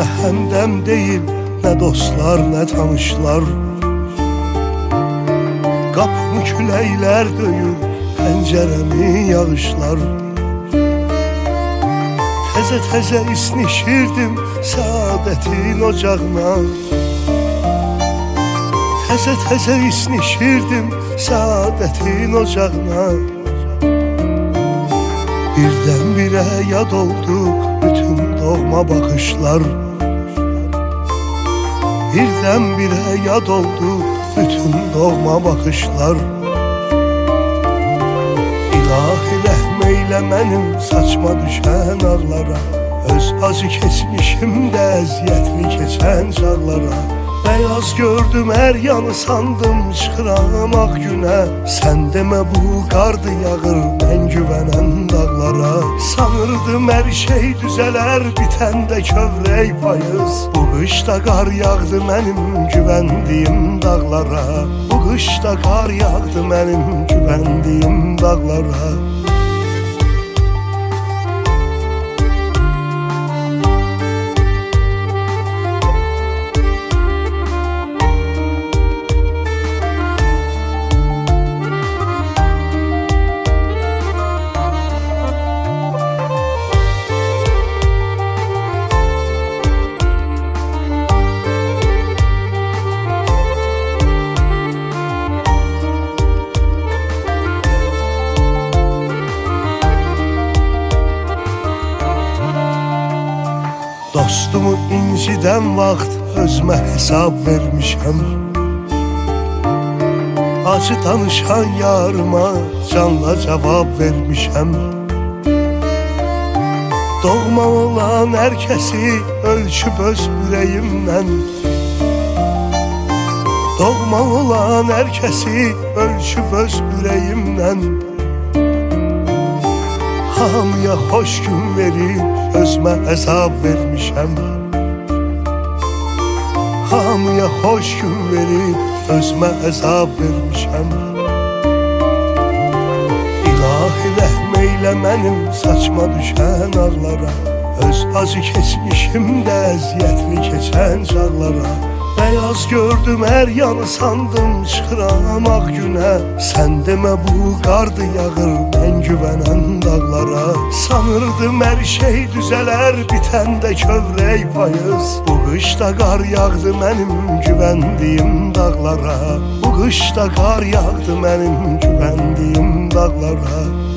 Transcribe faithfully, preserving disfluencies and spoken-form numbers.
Gözümə həmdəm deyil, nə dostlar, nə tanışlar. Qapımı küləklər döyür, pəncərəmi yağışlar. Təzə-təzə isnişirdim səadətin ocağına. Təzə-təzə isnişirdim səadətin ocağına. Birdən-birə yad oldu bütün doğma baxışlar. Birdən-birə yad oldu bütün doğma baxışlar. İlahi rəhm eylə mənim saçma düşən ağlara. Öz acı keçmişimdə əziyyətli keçən çağlara. Bəyaz gördüm hər yanı sandım çıxıram ağ günə. Sən demə bu qardı yağır mən güvənən dağlara. Sanırdım hər şey düzələr bitəndə kövrək payız. Bu qışda qar yağdı mənim güvəndiyim dağlara. Bu qışda qar yağdı mənim güvəndiyim dağlara. Dostumu incidən vaxt özümə hesab vermişəm. Acı danışan yarıma canla cavab vermişəm. Doğma olan hər kəsi ölçüb öz ürəyimdən. Doğma olan hər kəsi ölçüb öz ürəyimdən. Hamıya xoş gün verib özümə əzab vermişəm. Hamıya xoş gün verib özümə əzab vermişəm. İlahi rəhm eylə mənim saçma düşən ağlara. Öz acı keçmişimdə əziyyətli keçən çağlara. Bəyaz gördüm hər yanı sandım çıxıram ağ günə. Sən demə bu qardı yağır mən güvənən dağlara. Sanırdım hər şey düzələr bitəndə kövrək payız. Bu qışda qar yağdı mənim güvəndiyim dağlara. Bu qışda qar yağdı mənim güvəndiyim dağlara.